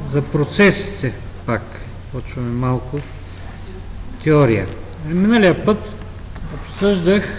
за процесите пак. Почваме малко теория. Миналия път обсъждах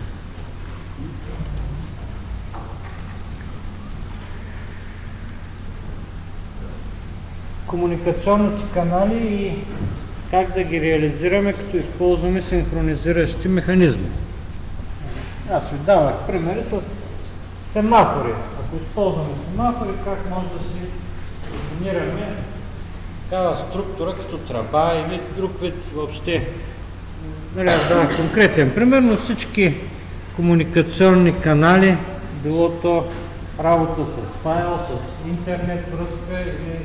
комуникационните канали и как да ги реализираме, като използваме синхронизиращи механизми. Аз ви давах примери с семафори. Ако използваме семафори, как може да си комбинираме такава структура като тръба или друг вид въобще. Аз давах конкретен пример, но всички комуникационни канали, било то работа с файл, с интернет връзка или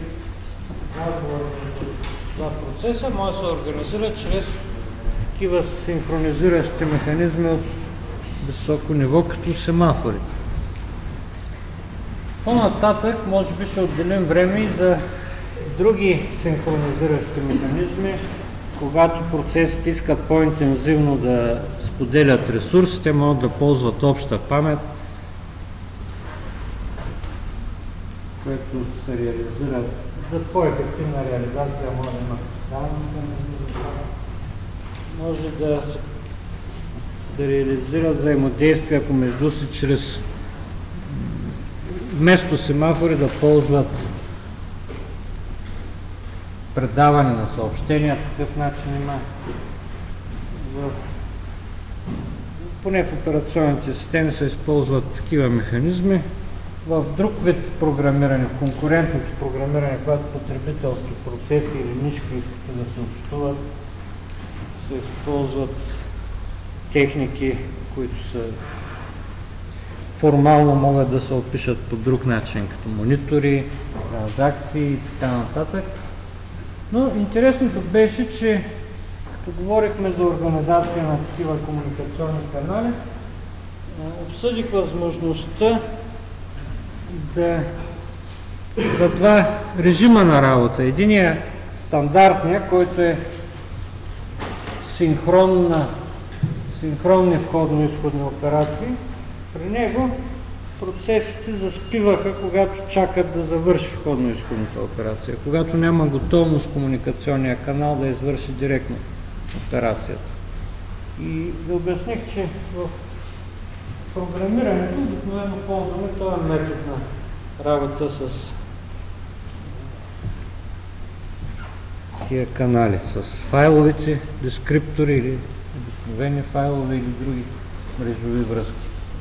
това процеса, може да се организира чрез такива синхронизиращи механизми от високо ниво, като семафорите. По-нататък, може би ще отделим време и за други синхронизиращи механизми, когато процесите искат по-интензивно да споделят ресурсите, могат да ползват обща памет, което се реализира за по-ефективна реализация, може да има специалност, може да реализират взаимодействия помежду си чрез вместо семафори да ползват предаване на съобщения, такъв начин има поне в операционните системи се използват такива механизми. В друг вид програмиране, в конкурентното програмиране, когато потребителски процеси или нишки искате да се общуват, се използват техники, които са формално могат да се опишат по друг начин, като монитори, транзакции и така нататък. Но интересното беше, че като говорихме за организация на такива комуникационни канали, обсъдих възможността за два режима на работа. Единият стандартния, който е синхронни входно-изходни операции. При него процесите заспиваха, когато чакат да завърши входно-изходната операция, когато няма готовност комуникационния канал да извърши директно операцията. И ви обясних, че в програмирането обикновено ползваме този метод на работа с тия канали, с файловите дескриптори или обикновени файлове или други мрежови връзки.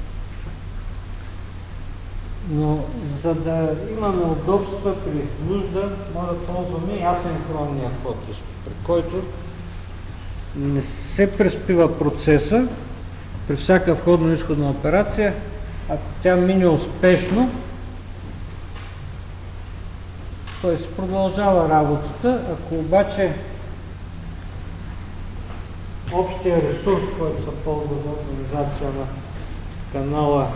Но за да имаме удобства при нужда, може да ползваме и асинхронния вход, при който не се преспива процеса при всяка входно-изходна операция. Ако тя мине успешно, той се продължава работата. Ако обаче общия ресурс, който се ползва за организация на канала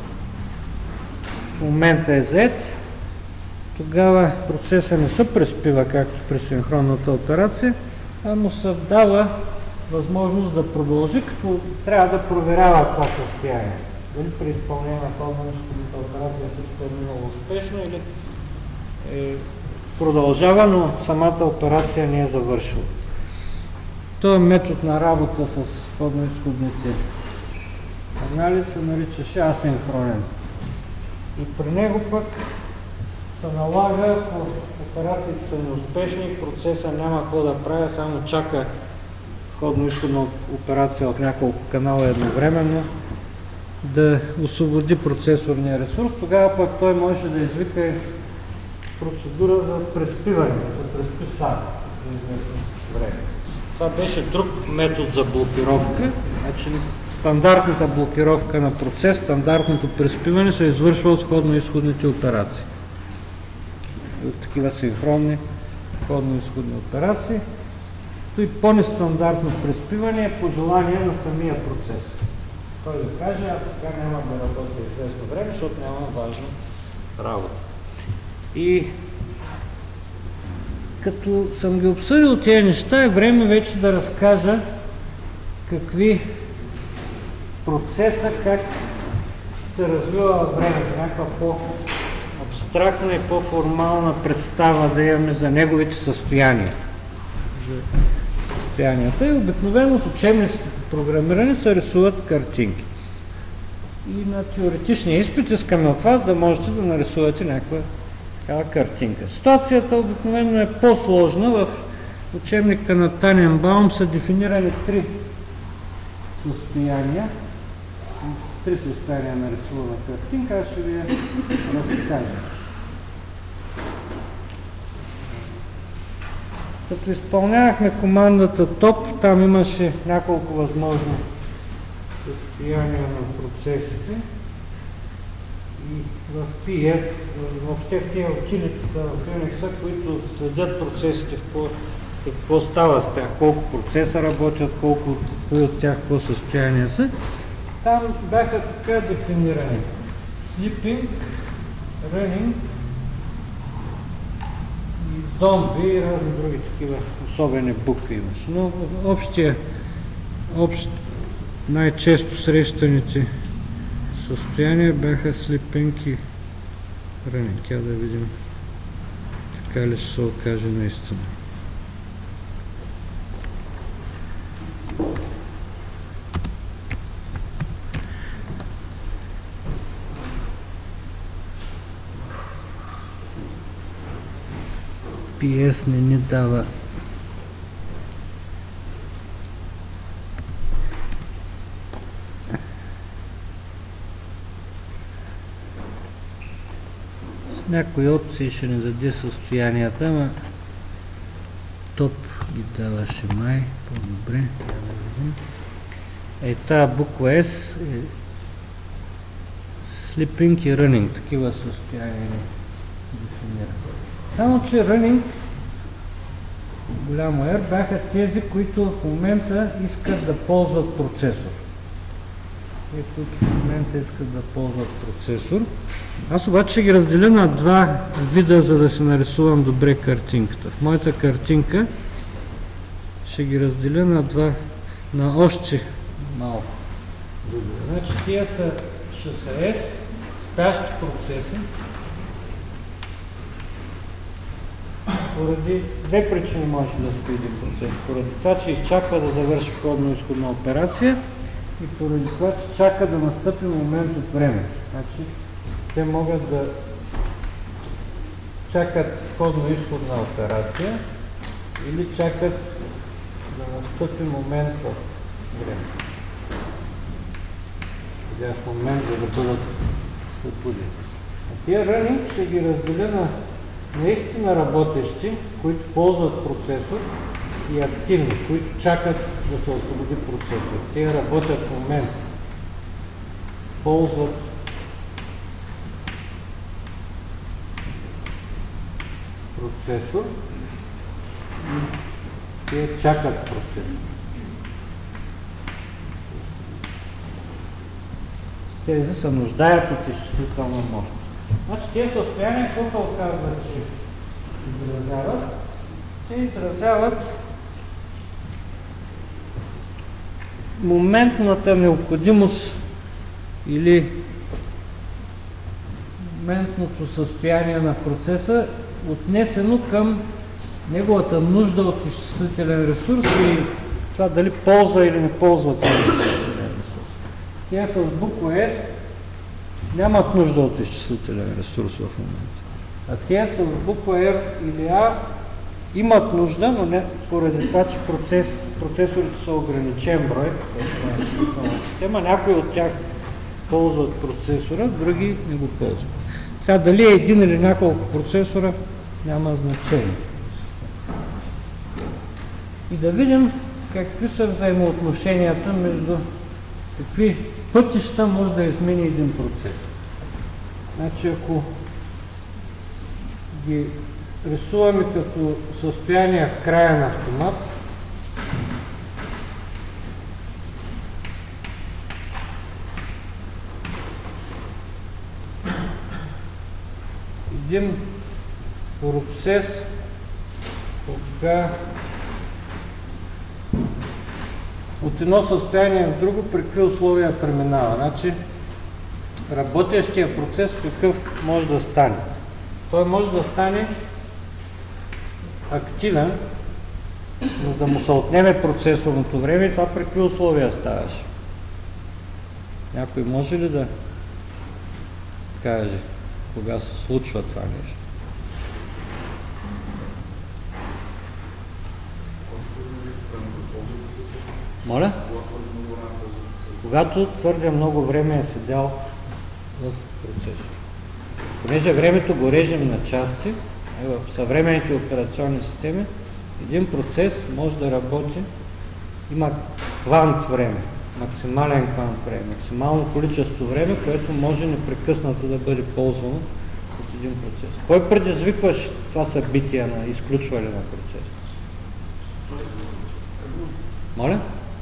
в момента е зет, тогава процесът не се преспива, както при синхронната операция, а му се дава възможност да продължи, като трябва да проверява това състояние. Дали при изпълнение на входно-изходната операция всичко е минало успешно или продължава, но самата операция не е завършила. Този метод на работа с входно-изходните канали се наричаше асинхронен. И при него пък се налага, ако операциите са неуспешни, процеса няма какво да прави, само чака входно-изходна операция от няколко канала едновременно да освободи процесорния ресурс. Тогава пък той може да извика процедура за преспиване, да се преспи сам за известно време. Това беше друг метод за блокировка. Значи, стандартната блокировка на процес, стандартното преспиване се извършва от входно-изходните операции. От такива синхронни входно-изходни операции. То и по-нестандартно преспиване е по желание на самия процес. Той да каже, аз сега няма да работя известно време, защото няма важна работа. И като съм ги обсъдил тези неща, е време вече да разкажа какви процеса, как се развива във времето, някаква по-абстрактна и по-формална представа да имаме за неговите състояния. Състоянията и обикновено в учебниците по програмиране се рисуват картинки. И на теоретичния изпит искаме от вас да можете да нарисувате някаква такава картинка. Ситуацията обикновено е по-сложна. В учебника на Таненбаум са дефинирани три състояния. Три състояния на рисувана картинка. Аз ще ви я разкажа. Като изпълнявахме командата TOP, там имаше няколко възможни състояния на процесите. И в PS, въобще в тези утилитата в Unix, които следят процесите, какво става с тях, колко процеса работят, колко от тях какво състояние са, там бяха така дефинирани. Sleeping, running и зомби и разни други такива особени букви имаше. Но най-често срещаните състояния бяха sleeping и running. Тя да видим така ли ще се окаже наистина. PS не ни дава с някои опции ще ни даде състоянията, ама топ ги даваше май, по-добре, да видим. Тази буква S е sleeping и running, такива състояния ни дефинира. Само, че running, голямо R, бяха тези, които в момента искат да ползват процесор. Аз обаче ще ги разделя на два вида, за да си нарисувам добре картинката. В моята картинка ще ги разделя на още малко. Значи тия ще са S, спящи процеси. Поради две причини може да спи един процес. Поради това, че изчаква да завърши входно-изходна операция и поради това, че чака да настъпи момент от време. Значи, те могат да чакат входно-изходна операция или чакат да настъпи момент в време. Подходящ момент, за да бъдат събудени. А тия running ще ги разделя на наистина работещи, които ползват процесор, и активни, които чакат да се освободи процесор. Те работят в момента, ползват процесор и те чакат процесор. Тези се нуждаят от изчислителна мощ. Значи тези състояния, какво се оказва, че изразяват? Те изразяват моментната необходимост или моментното състояние на процеса, отнесено към неговата нужда от изчислителен ресурс и това дали ползва или не ползва този изчислителен ресурс. Те с буква S нямат нужда от изчислителен ресурс в момента. А те с буква R или A имат нужда, но не поради това, че процесорите са ограничен брой. Система, някои от тях ползват процесора, други не го ползват. Сега дали е един или няколко процесора, няма значение. И да видим какви са взаимоотношенията между какви пътища може да измени един процес. Значи, ако ги рисуваме като състояние в края на автомат, един процес кога от едно състояние в друго при какви условия преминава. Значи, работещия процес какъв може да стане. Той може да стане активен, но да му се отнеме процесорното време и това при какви условия ставаше? Някой може ли да каже кога се случва това нещо? Моля? Когато твърде много време е седял в процесор. Понеже времето го режем на части, в съвременните операционни системи, един процес може да работи, има квант време, максимален квант време, максимално количество време, което може непрекъснато да бъде ползвано от един процес. Кой предизвикваш това събитие на изключване на процес? Моля?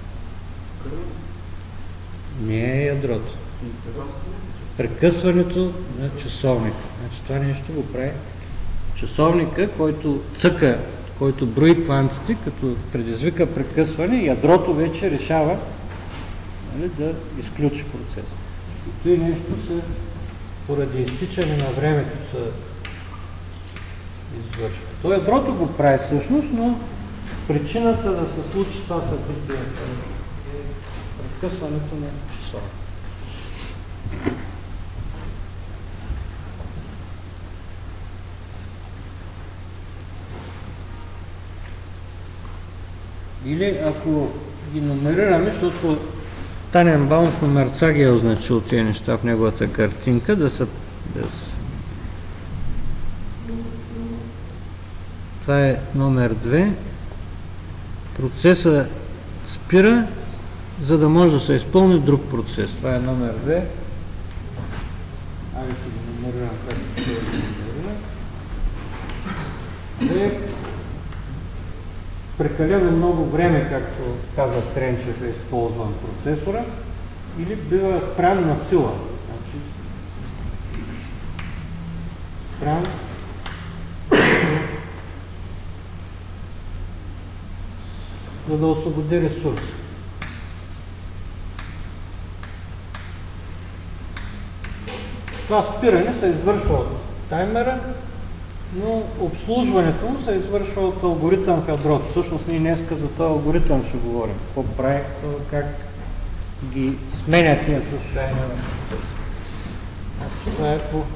Не е ядрото. Прекъсването на часовника. Значи това нещо го прави часовника, който цъка, който брои квантите, като предизвика прекъсване, ядрото вече решава, нали, да изключи процеса. И това нещо се, поради изтичане на времето, се извършва. То ядрото го прави всъщност, но причината да се случи това събитие е прекъсването на часовника. Или ако ги номерираме, защото Таненбаум с номерца ги е означил тези неща в неговата картинка, да са... Това е номер 2. Процесът спира, за да може да се изпълни друг процес. Това е номер 2. Айде ще ги номерирам както ще ги номерирам. Прекалено много време, както каза Тренчев, е използван процесора, или бива спрян на сила. Значи, спрян за да освободи ресурс. Това спиране се извършва от таймера, но обслужването му се извършва от алгоритъм в ядрото. Всъщност ние днеска за този алгоритъм ще говорим. Какво прави, как ги сменя тия състояния на процеса. Значи това е по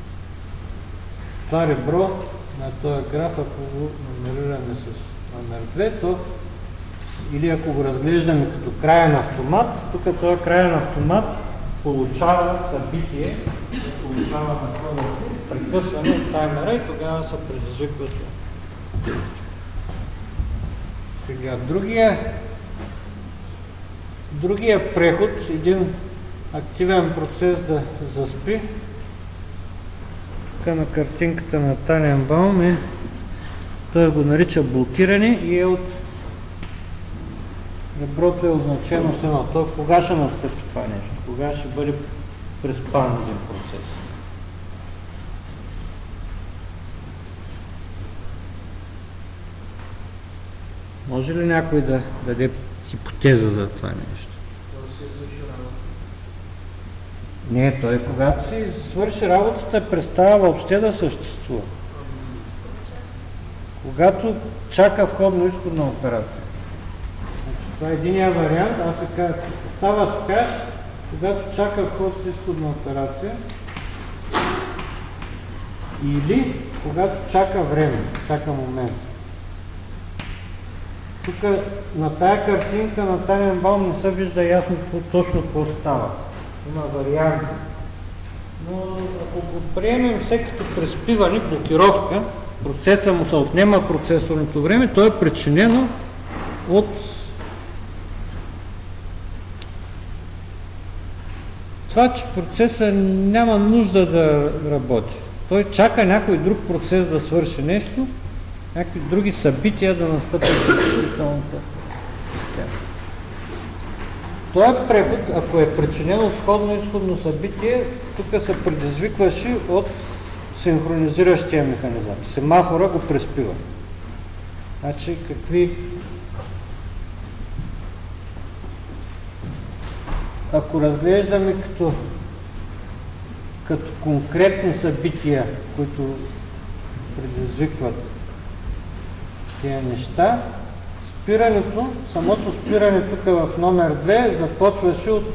това ребро на този граф, ако го номерираме с номер 2, то или ако го разглеждаме като краен автомат, тук този краен автомат получава събитие, получава на прекъсване от таймера и тогава се предизвикват действия. Сега, другия преход, един активен процес да заспи, тук на картинката на Таненбаум той го нарича блокиране и е от реброто е означено с едно. То кога ще настъпи това нещо? Кога ще бъде преспан един процес? Може ли някой да даде хипотеза за това нещо? Не, той когато си свърши работата, престава въобще да съществува. Когато чака входно-изходна операция. Значи, това е единия вариант, аз се казвам, става спящ, когато чака вход-изходна операция, или когато чака време, чака момент. Тук на тая картинка на Таненбаум не се вижда ясно точно какво става. Има варианти. Но ако го приемем все като преспиване, блокировка, процеса му се отнема процесорното време, то е причинено от това, че процеса няма нужда да работи. Той чака някой друг процес да свърши нещо, някакви други събития да настъпят в изключителната система. Този преход, ако е причинен от входно-изходно събитие, тук се предизвикваше от синхронизиращия механизъм. Семафора го преспива. Значи, ако разглеждаме като конкретни събития, които предизвикват тия неща. Самото спиране тук в номер 2 започваше от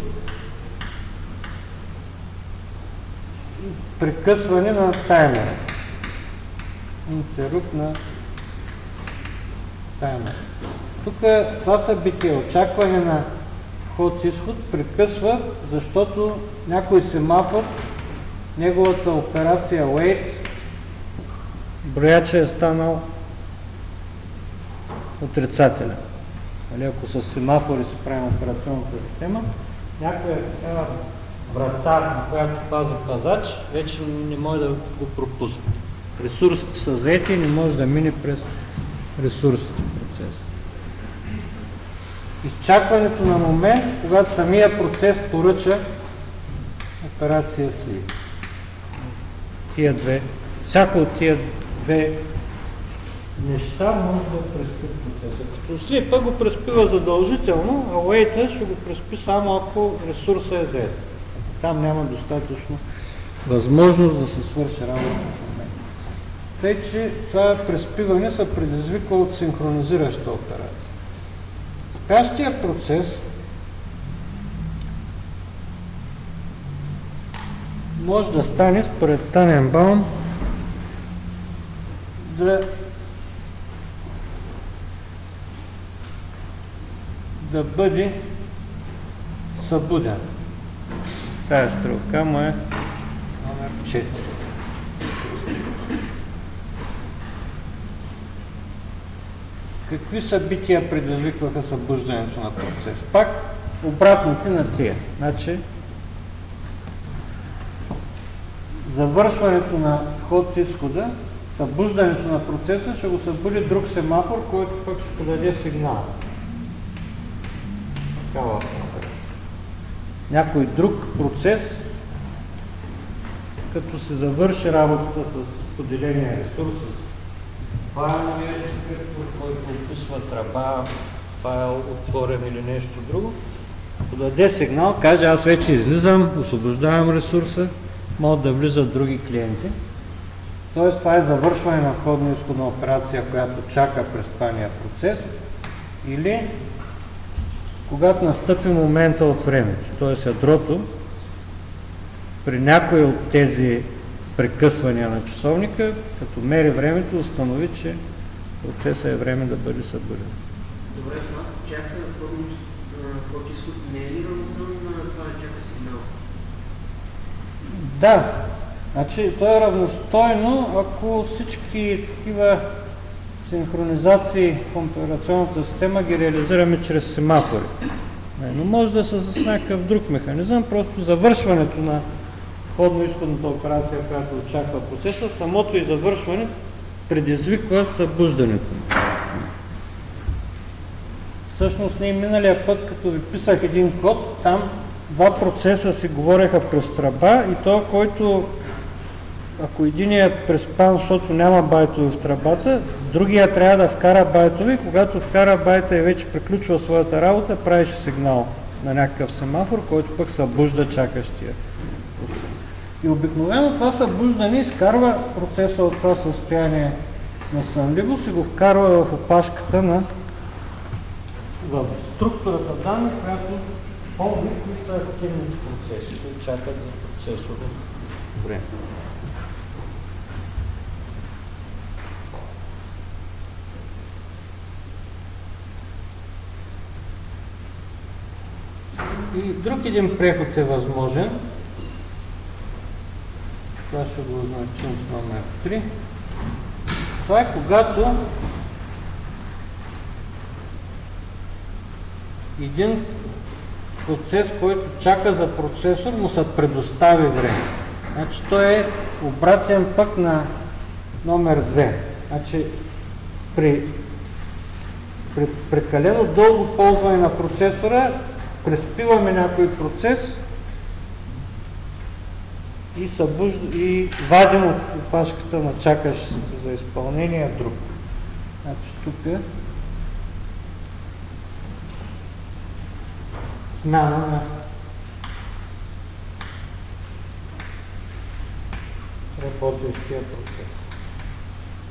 прекъсване на таймера. Интеррупт на таймера. Тук това събитие, очакване на вход-изход, прекъсва, защото някой семафор, неговата операция wait, брояча е станал отрицателен. Ако с семафори се правим операционната система, някоя такава врата, на която пази пазач, вече не може да го пропусне. Ресурсите са заети и не може да мине през ресурсите процес. Изчакването на момент, когато самия процес поръча операция sleep. Всяко от тия две неща може да преспи процеса. Като слипа го преспива задължително, а уейта ще го преспи само ако ресурсът е заед. Там няма достатъчно възможност да се свърши работа в момента. Тъй, че това преспиване се предизвиква от синхронизираща операция. Спящия процес може да стане според Таненбаум да бъде събуден. Тая стрелка му е номер 4. Какви събития предизвикваха събуждането на процес? Пак обратните на тия. Значи, завършването на вход-изхода, събуждането на процеса ще го събуди друг семафор, който пък ще подаде сигнал. Някой друг процес, като се завърши работата с поделения ресурс, файловия дескриптор, който описва тръба, файл отворен или нещо друго, подаде сигнал, каже аз вече излизам, освобождавам ресурса, могат да влизат други клиенти. Тоест това е завършване на входно-изходна операция, която чака преспания процес, или когато настъпи момента от времето, т.е. ядрото, при някой от тези прекъсвания на часовника, като мери времето, установи, че процесът е време да бъде събуден. Добре, това чака вход-изход не е ли равностойно на това да чака сигнал? Да, значи то е равностойно, ако всички такива синхронизации в операционната система ги реализираме чрез семафори. Но може да са с някакъв друг механизъм, просто завършването на входно-изходната операция, която очаква процеса, самото и завършване предизвиква събуждането. Всъщност ние миналия път, като ви писах един код, там два процеса си говореха през тръба и то, който ако единият е преспан, защото няма байтове в тръбата, другия трябва да вкара байтове, когато вкара байта и вече приключва своята работа, правиш сигнал на някакъв семафор, който пък събужда чакащия процес. И обикновено това събуждане изкарва процеса от това състояние на сънливост и го вкарва в опашката в структурата данни, която помни кои са активните процеси, които чакат за процесово време. И друг един преход е възможен. Това ще го означим с номер 3. Това е когато един процес, който чака за процесор, му се предостави време. Значи той е обратен пък на номер 2. Значи при прекалено дълго ползване на процесора преспиваме някой процес и вадим от опашката на чакащите за изпълнение друг. Значи тук е смяна на работещия процес.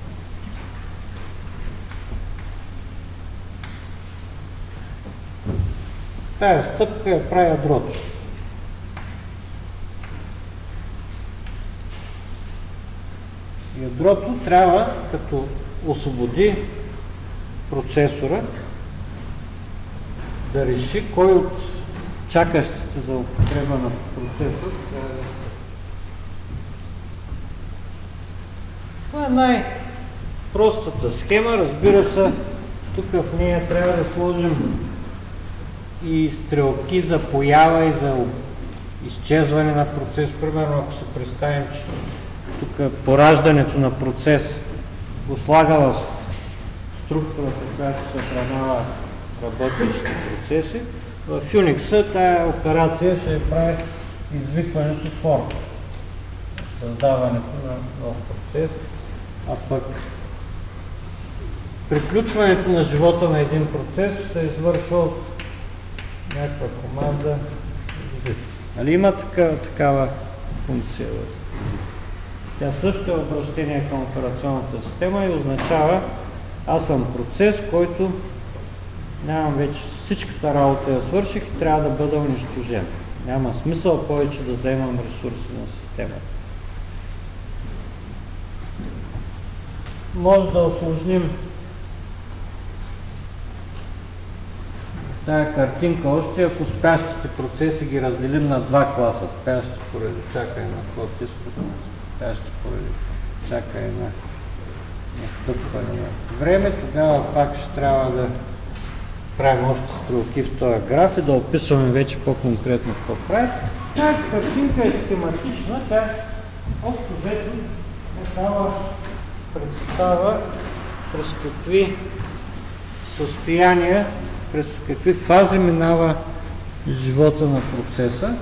Тая стъпка я прави ядрото. Ядрото трябва, като освободи процесора, да реши кой от чакащите за употреба на процесор. Това е най-простата схема. Разбира се, тук в нея трябва да сложим и стрелки за поява и за изчезване на процес. Примерно, ако се представим, че тук пораждането на процес го слага в структурата, която се съхранява работещите процеси, в Unix тая операция ще прави извикването форма, създаването на нов процес, а пък приключването на живота на един процес се извършва от някаква команда exit. Нали има такава функция в exit? Тя също е обращение към операционната система и означава, аз съм процес, който нямам вече всичката работа я свърших и трябва да бъда унищожен. Няма смисъл повече да вземам ресурси на системата. Може да усложним тая картинка още, ако спящите процеси ги разделим на два класа. Спящи поради чакане на ход изход, спящи поради чакане на настъпване на време, тогава пак ще трябва да правим още стрелки в този граф и да описваме вече по-конкретно какво правим. Тази картинка е схематична, тя общо взето е дава представа през какви състояния, през какви фази минава живота на процеса.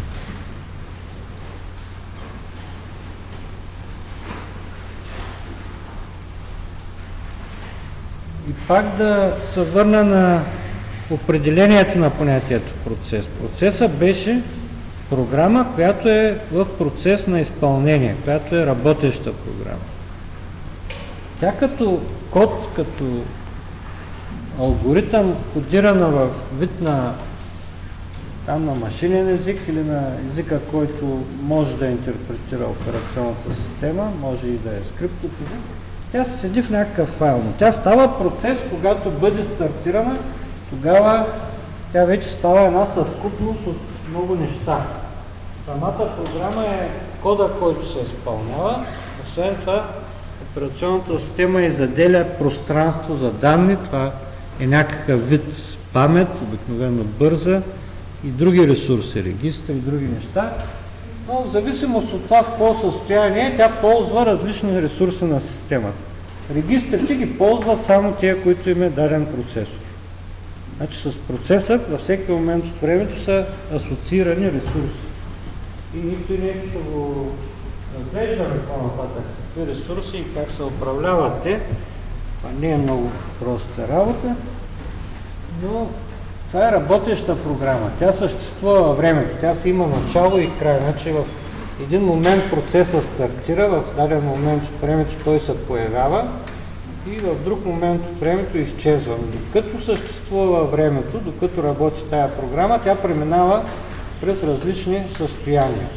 И пак да се върна на определението на понятието процес. Процесът беше програма, която е в процес на изпълнение, която е работеща програма. Тя като код, като алгоритъм, кодирана в вид на машинен език или на езика, който може да интерпретира операционната система, може и да е скриптов език, тя се седи в някакъв файл. Но тя става процес, когато бъде стартирана, тогава тя вече става една съвкупност от много неща. Самата програма е кода, който се изпълнява. Освен това, операционната система и заделя пространство за данни. Това е някакъв вид памет, обикновено бърза, и други ресурси, регистри и други неща. Но в зависимост от това в какво състояние, тя ползва различни ресурси на системата. Регистрите ги ползват само тия, които им е даден процесор. Значи с процесът във всеки момент от времето са асоциирани ресурси. И нито нещо ще го разглеждаме по-нататък какви ресурси и как се управляват те. Това не е много проста работа, но това е работеща програма. Тя съществува във времето. Тя си има начало и край. Значи в един момент процесът стартира, в даден момент от времето той се появява и в друг момент от времето изчезва. Докато съществува във времето, докато работи тая програма, тя преминава през различни състояния.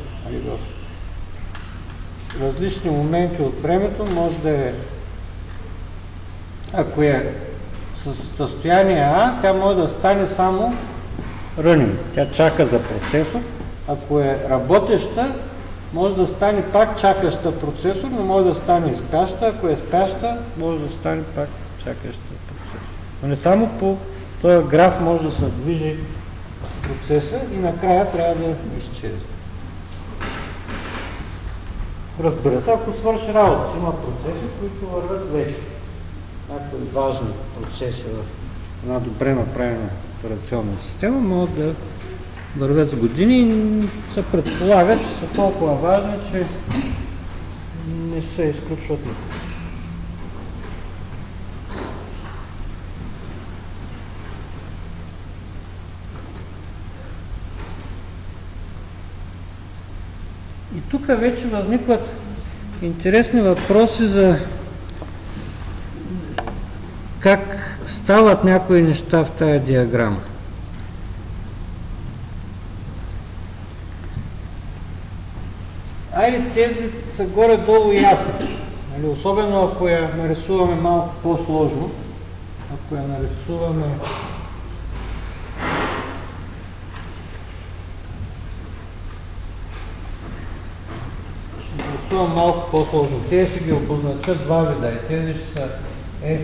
В различни моменти от времето може да е, ако е състояние А, тя може да стане само running. Тя чака за процесор. Ако е работеща, може да стане пак чакаща процесор, но може да стане и спяща. Ако е спяща, може да стане пак чакаща процесор. Но не само по този граф може да се движи процеса и накрая трябва да изчезне. Разбира се, ако свърши работа, има процеси, които вървят вече. Някои важни процеси в една добре направена операционна система могат да вървят с години и се предполага, че са толкова важни, че не се изключват никога. И тук вече възникват интересни въпроси за как стават някои неща в тая диаграма. Айде, тези са горе-долу ясни. Нали, особено ако я нарисуваме малко по-сложно. Ако я нарисуваме малко по-сложно. Те ще ги обозначат два вида и тези ще са S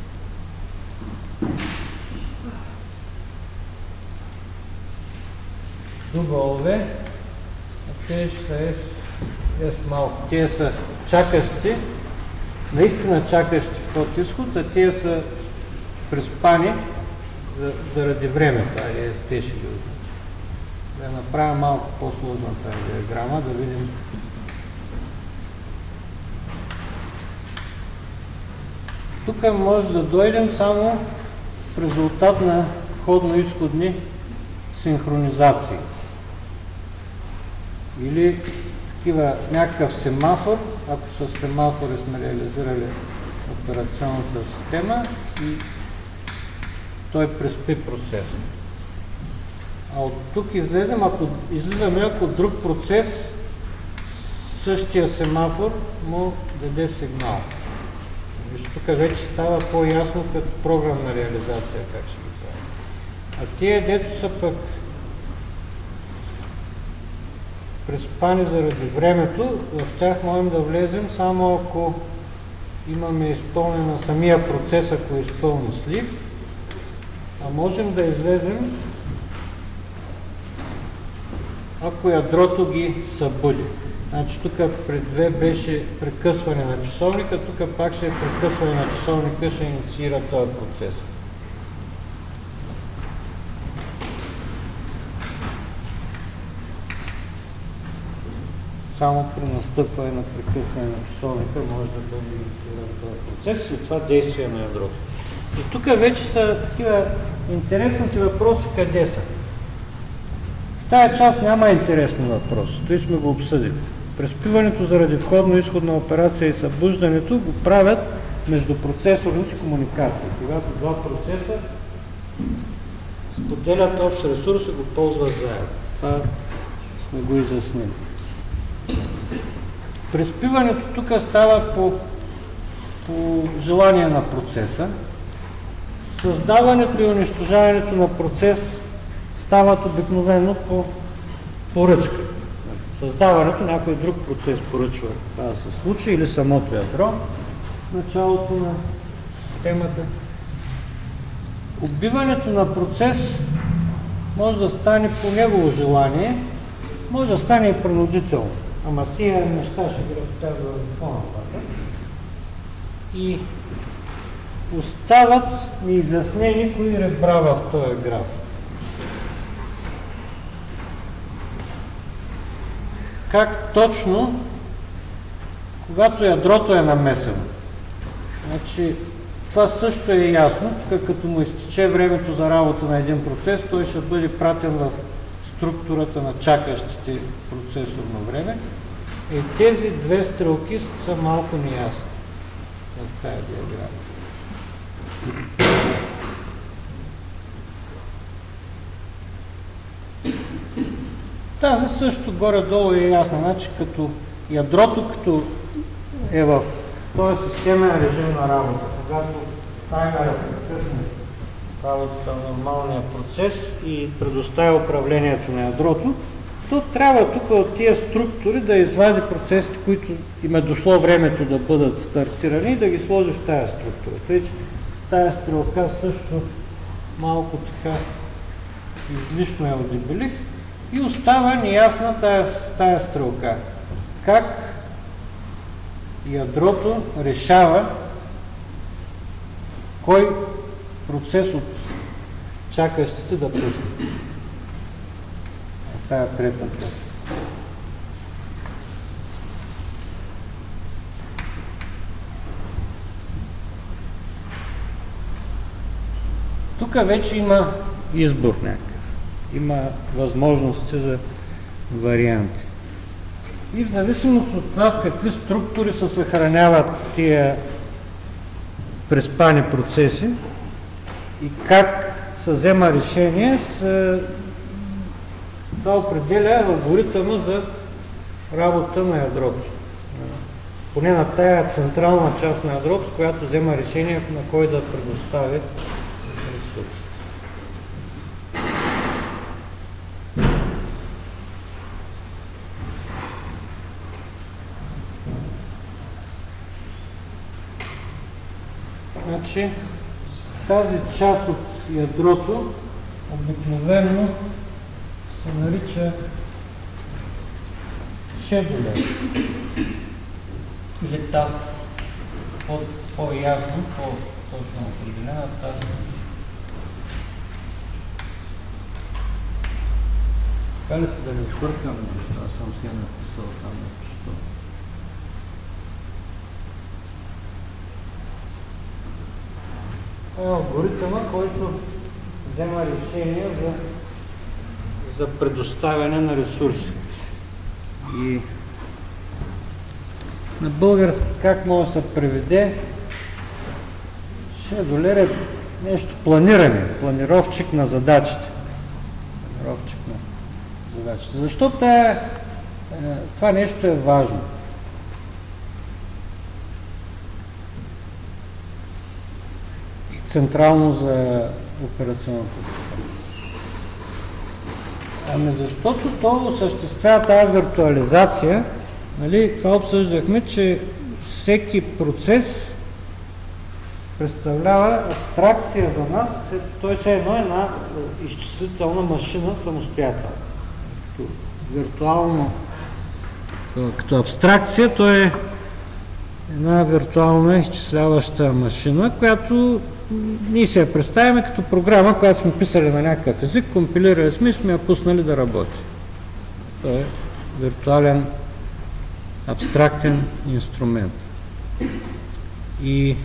W, а тези ще са S малко. Те са чакащи, наистина чакащи в този изход, а те са преспани заради времето. Айде, те ще ги означат. Да направя малко по-сложна тази диаграма, да видим. Тук може да дойдем само в резултат на входно-изходни синхронизации. Или такива някакъв семафор, ако с семафори сме реализирали операционната система и той преспи процеса. А от тук излизаме, ако друг процес, същия семафор му даде сигнал. Виж, тук вече става по-ясно като програмна реализация как ще ги прави. А тия, дето са пък преспани заради времето, в тях можем да влезем само ако имаме изпълнена самия процес, ако изпълни слив, а можем да излезем ако ядрото ги събуди. Значи тук пред 2 беше прекъсване на часовника, тук пак ще е прекъсване на часовника, ще инициира този процес. Само при настъпване на прекъсване на часовника може да бъде иницииран този процес и това действие на ядрото. И тук вече са такива интересните въпроси, къде са. В тая част няма интересни въпроси, той сме го обсъдили. Преспиването заради входно-изходна операция и събуждането го правят между процесорните комуникации. Когато два процеса споделят общ ресурс и го ползват заедно. Това сме го изяснили. Преспиването тук става по желание на процеса. Създаването и унищожаването на процес стават обикновено по поръчка. Създаването, някой друг процес поръчва това да се случи, или самото ядро, началото на системата. Убиването на процес може да стане по негово желание, може да стане и принудително. Ама тия неща ще ги разказвам по-нататък. И остават неизяснени кои ребра в този граф. Как точно, когато ядрото е намесено. Значи, това също е ясно, тук като му изтече времето за работа на един процес, той ще бъде пратен в структурата на чакащите процесорно време. И тези две стрелки са малко неясни в тази диаграма. Тази също горе-долу е ясна. Значи, като ядрото, като е в този системен режим на работа, когато таймерът прекъсне работата на нормалния процес и предоставя управлението на ядрото, то трябва тук от тия структури да извади процесите, които им е дошло времето да бъдат стартирани и да ги сложи в тая структура. Тъй, че тая стрелка също малко така излишно я отдебелих и остава неясна тая стрелка. Как ядрото решава кой процес от чакащите да пусне. Тая трета точка. Тук вече има избор някакъв. Има възможности за варианти. И в зависимост от това в какви структури се съхраняват тия преспани процеси и как се взема решение, това определя алгоритъма за работа на ядрото. Поне на тая централна част на ядрото, която взема решение на кой да предостави ресурс. Значи, тази част от ядрото обикновено се нарича шедулер или таска. По-ясно, по-точно определена таска. Така ли се да не бъркам нещо? Аз съм си написал там нещо. Това е алгоритъма, който взема решение за предоставяне на ресурси. И на български как може да се преведе? Шедулер е нещо планиране, планировчик на задачите. Планировчик на задачите. Защо това нещо е важно? И централно за операционната система. Ами защото то осъществява тази виртуализация. Нали, това обсъждахме, че всеки процес представлява абстракция за нас, той все едно е една изчислителна машина самостоятелна. Виртуално, като абстракция, той е една виртуална изчисляваща машина, която ние се я представяме като програма, която сме писали на някакъв език, компилирали сме и сме я пуснали да работи. Той е виртуален абстрактен инструмент. И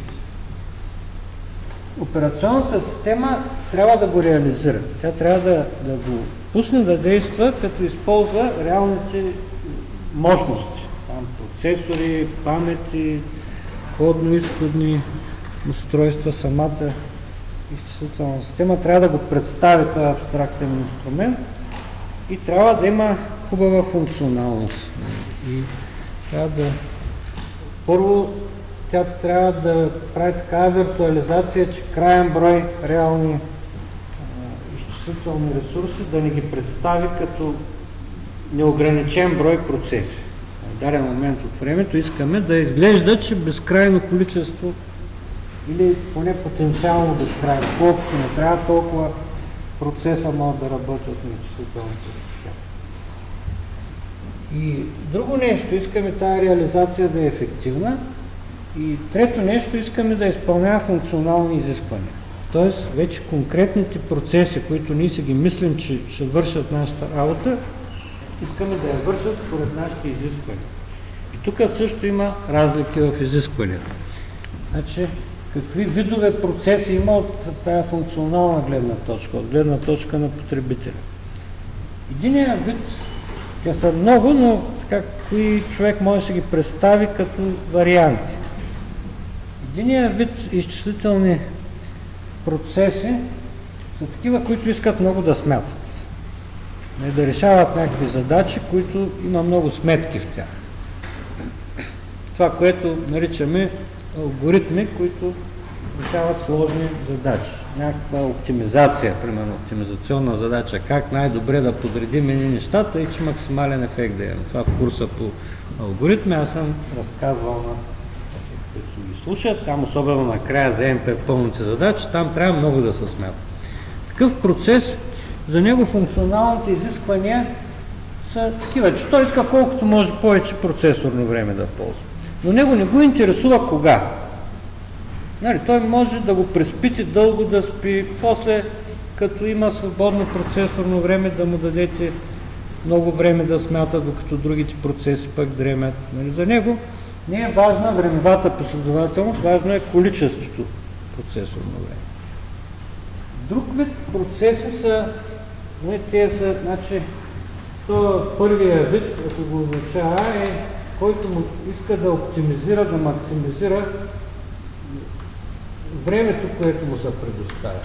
операционната система трябва да го реализира. Тя трябва да го пусне да действа, като използва реалните мощности. Там процесори, памети, входно-изходни устройства, самата изчислителна система трябва да го представи този абстрактен инструмент и трябва да има хубава функционалност. И първо, тя трябва да прави такава виртуализация, че краен брой реални изчислителни ресурси да ни ги представи като неограничен брой процеси. В даден момент от времето искаме да изглежда, че безкрайно количество или поне потенциално безкрайно, колкото не трябва, толкова процеса могат да работят на изчислителната система. И друго нещо, искаме тази реализация да е ефективна и трето нещо, искаме да изпълнява функционални изисквания. Тоест, вече конкретните процеси, които ние си ги мислим, че ще вършат нашата работа, искаме да я вършат според нашите изисквания. И тук също има разлики в изискванията. Значи, какви видове процеси има от тази функционална гледна точка, от гледна точка на потребителя. Единият вид, те са много, но така кои човек може да си ги представи като варианти. Единият вид изчислителни процеси са такива, които искат много да смятат. Да решават някакви задачи, които има много сметки в тях. Това, което наричаме алгоритми, които решават сложни задачи. Някаква оптимизация, примерно оптимизационна задача, как най-добре да подредим едни нещата и че максимален ефект да имаме. Това в курса по алгоритми аз съм разказвал на които ги слушат, там особено накрая за МП пълните задачи, там трябва много да се смята. Такъв процес, за него функционалните изисквания са такива, че той иска колкото може повече процесорно време да ползва. Но него не го интересува кога. Нали, той може да го преспите дълго да спи, после като има свободно процесорно време да му дадете много време да смята, докато другите процеси пък дремят. Нали, за него не е важна времевата последователност, важно е количеството процесорно време. Друг вид процеси са, те са, значи, първия вид, ако го означава, е който му иска да оптимизира, да максимизира времето, което му се предоставя.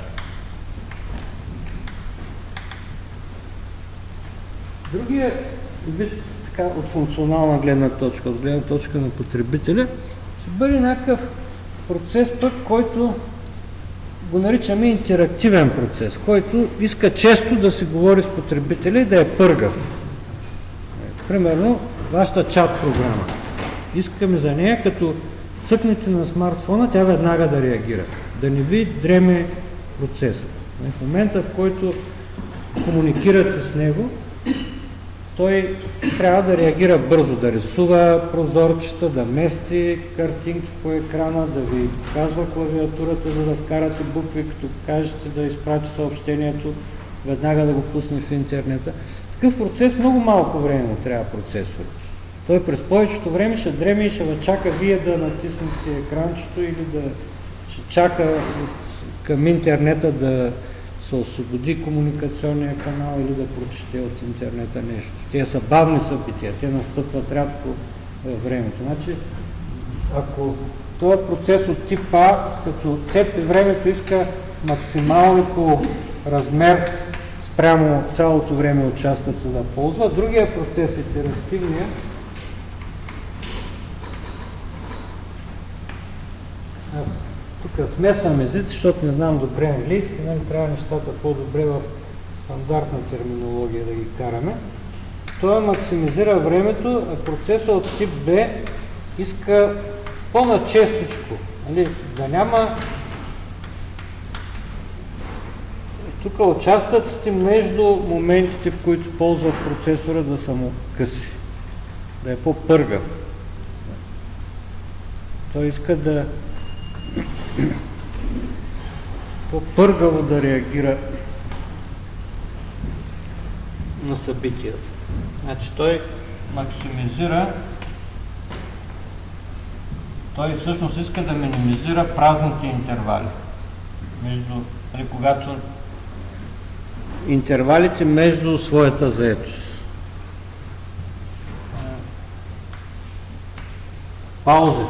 Другия вид така, от функционална гледна точка, от гледна точка на потребителя, ще бъде някакъв процес пък, който го наричаме интерактивен процес, който иска често да се говори с потребителя и да е пъргав. Примерно, вашата чат програма. Искаме за нея, като цъкнете на смартфона, тя веднага да реагира. Да не ви дреме процеса. В момента, в който комуникирате с него, той трябва да реагира бързо, да рисува прозорчета, да мести картинки по екрана, да ви показва клавиатурата, за да вкарате букви, като кажете да изпрати съобщението, веднага да го пусне в интернета. В такъв процес много малко време му трябва процесор. Той през повечето време ще дреме и ще чака вие да натиснете екранчето или да ще чака към интернета да се освободи комуникационния канал или да прочете от интернета нещо. Те са бавни събития, те настъпват рядко във времето. Значи, ако този процес от тип А, като цепи времето иска максимално по размер спрямо цялото време участъци да ползва, другия процес, итеративния, аз тук смесвам езици, защото не знам добре английски, нали, трябва нещата по-добре в стандартна терминология да ги караме. Той максимизира времето, а процесът от тип Б иска по-начестичко, нали, да няма тук участъците между моментите, в които ползва процесора, да са му къси, да е по-пъргав. Той иска да по-пъргаво да реагира на събитията. Значи той максимизира, той всъщност иска да минимизира празните интервали. Когато интервалите между своята заетост. Паузите.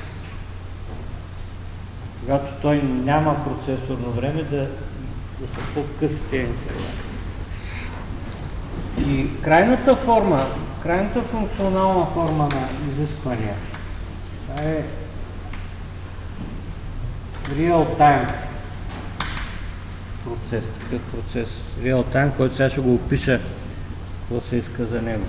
Когато той няма процесорно време, да са по-къси тези интервали. И крайната функционална форма на изисквания, това е real-time процес, такъв процес. Real-time, който сега ще го опиша, какво се иска за него.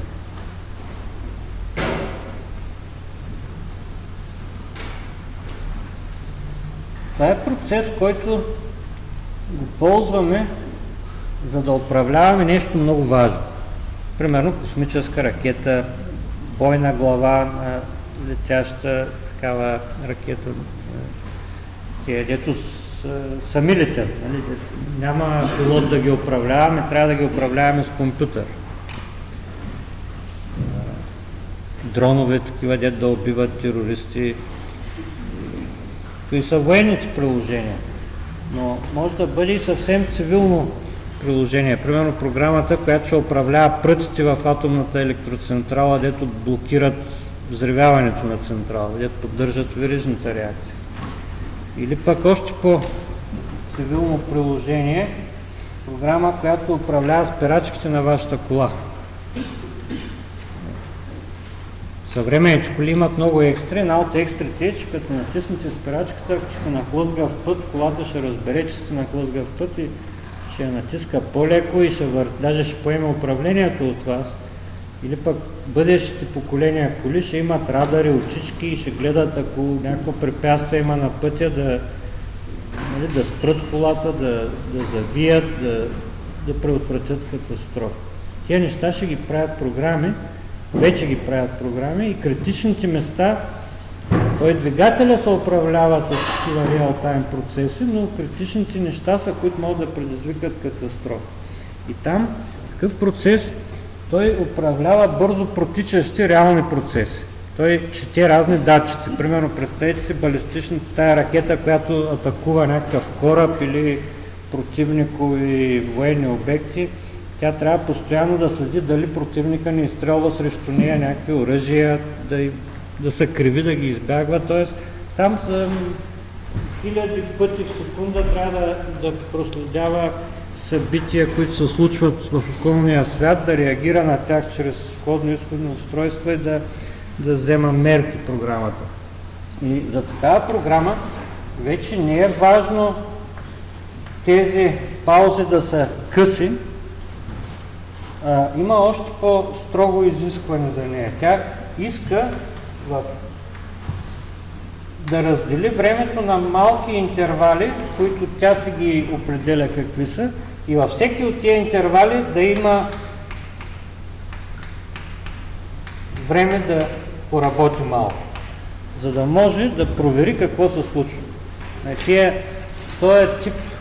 Това е процес, който го ползваме, за да управляваме нещо много важно. Примерно космическа ракета, бойна глава на летяща такава ракета, тия, дето сами летят. Нали? Няма пилот да ги управляваме, трябва да ги управляваме с компютър. Дронове, такива, дето да убиват терористи. Кои са военните приложения, но може да бъде и съвсем цивилно приложение. Примерно програмата, която ще управлява прътите в атомната електроцентрала, дето блокират взривяването на централа, дето поддържат верижната реакция. Или пък още по-цивилно приложение, програма, която управлява спирачките на вашата кола. Съвременните коли имат много екстри. Една от екстрите е, че като натиснете спирачката, ако сте на хлъзгав път, колата ще разбере, че сте на хлъзгав път и ще я натиска по-леко и даже ще поеме управлението от вас. Или пък бъдещите поколения коли ще имат радари, очички и ще гледат, ако някакво препятствие има на пътя, да спрат колата, да завият, да предотвратят катастрофа. Тия неща ще ги правят програми, вече ги правят програми и критичните места, той двигателя се управлява с такива реал-тайм процеси, но критичните неща са, които могат да предизвикат катастрофа. И там такъв процес той управлява бързо протичащи реални процеси. Той чете разни датчици. Примерно, представете си балистичната тая ракета, която атакува някакъв кораб или противникови военни обекти. Тя трябва постоянно да следи дали противника не изстрелва срещу нея някакви оръжия, да се криви, да ги избягва. Тоест, там са хиляди пъти в секунда трябва да проследява събития, които се случват в околния свят, да реагира на тях чрез входно-изходно устройство и да взема мерки програмата. И за такава програма вече не е важно тези паузи да са къси, има още по-строго изискване за нея. Тя иска да раздели времето на малки интервали, които тя си ги определя какви са, и във всеки от тия интервали да има време да поработи малко, за да може да провери какво се случва. Този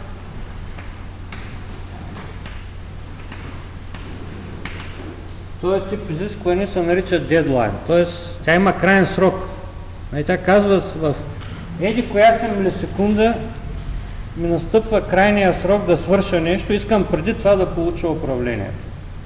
тип изискване се нарича дедлайн, т.е. тя има крайен срок. Тя казва, в еди коя си милисекунда ми настъпва крайния срок да свърша нещо, искам преди това да получа управлението.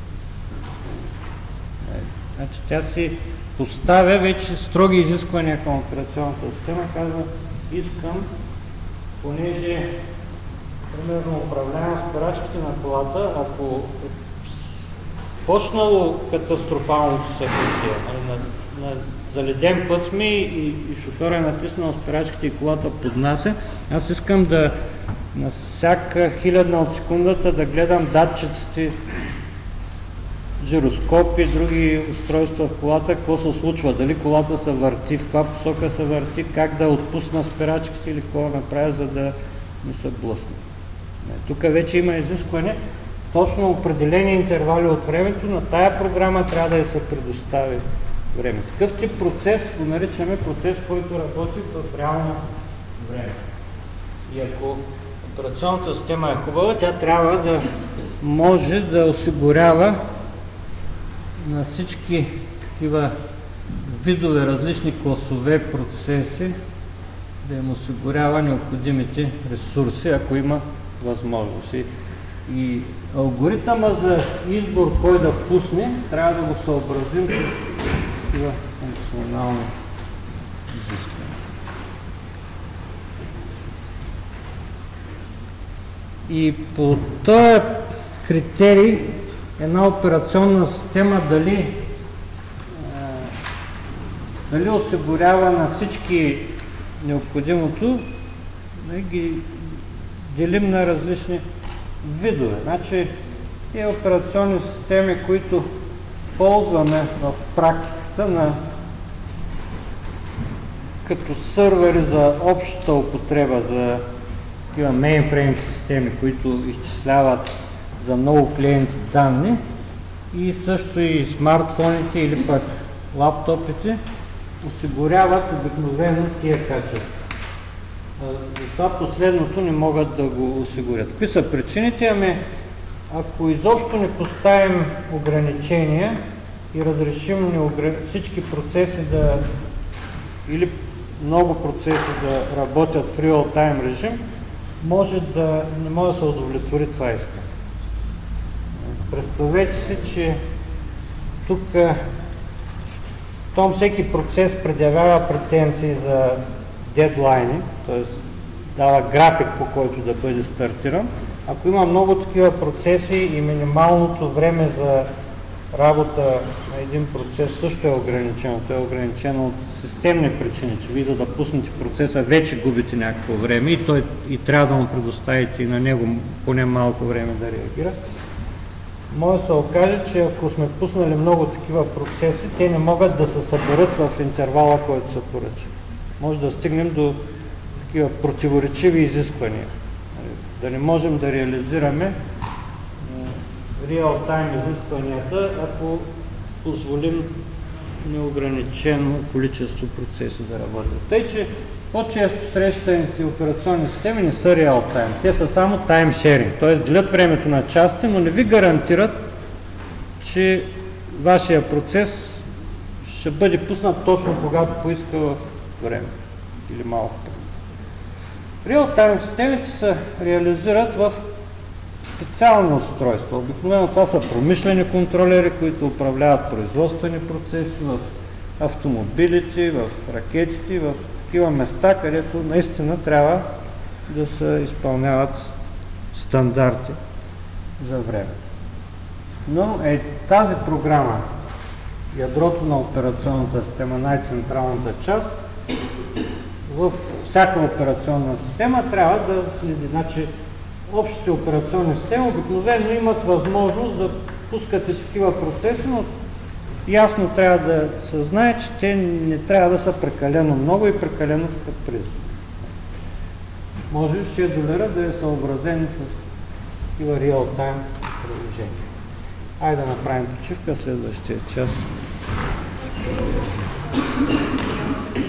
Значи тя си поставя вече строги изисквания към операционната система, казва, искам, понеже примерно управлявам спирачките на колата, ако е почнало катастрофалното събитие, на заледен път сме и шофьор е натиснал спирачките и колата поднася, аз искам да на всяка хилядна от секундата да гледам датчиците, жироскопи, други устройства в колата, какво се случва, дали колата се върти, в каква посока се върти, как да отпусна спирачките или какво направя, за да не се блъсне. Тук вече има изискване, точно определени интервали от времето, на тая програма трябва да я се предостави време. Такъв тип процес го наричаме процес, който работи в реално време. И ако операционната система е хубава, тя трябва да може да осигурява на всички такива видове, различни класове процеси, да им осигурява необходимите ресурси, ако има възможност. И алгоритъма за избор кой да пусне, трябва да го съобразим с такива функционални изисквания. И по този критерий една операционна система дали осигурява на всички необходимото, да ги делим на различни видове. Значи, тези операционни системи, които ползваме в практиката като сървъри за общата употреба, за такива мейнфрейм системи, които изчисляват за много клиенти данни, и също и смартфоните или пък лаптопите осигуряват обикновено тия качества. Това последното не могат да го осигурят. Какви са причините? Ако изобщо не поставим ограничения и разрешим всички процеси или много процеси да работят в реал-тайм режим, не може да се удовлетвори това искане. Представете си, че тук всеки процес предявява претенции за дедлайни, т.е. дава график, по който да бъде стартиран. Ако има много такива процеси и минималното време за работа на един процес също е ограничено. То е ограничено от системни причини, че вие за да пуснете процеса вече губите някакво време и трябва да му предоставите и на него поне малко време да реагира. Може да се окаже, че ако сме пуснали много такива процеси, те не могат да се съберат в интервала, който са поръчали. Може да стигнем до такива противоречиви изисквания. Да не можем да реализираме реал-тайм изискванията, ако позволим неограничено количество процеси да работят. Тъй, че по-често срещаните операционни системи не са реал-тайм. Те са само таймшеринг, т.е. делят времето на части, но не ви гарантират, че вашия процес ще бъде пуснат точно когато поиска в времето или малко. Реал-тайм системите се реализират в специални устройства. Обикновено това са промишлени контролери, които управляват производствени процеси в автомобилите, в ракетите, в такива места, където наистина трябва да се изпълняват стандарти. за време. Но тази програма, ядрото на операционната система, най-централната част, в всяка операционна система трябва да следи. Значи, общите операционни системи обикновено имат възможност да пускате такива процеси, но ясно трябва да се знае, че те не трябва да са прекалено много и прекалено капризни. Може шедулера да е съобразен с такива реал-тайм приложения. Айде да направим почивка следващия час.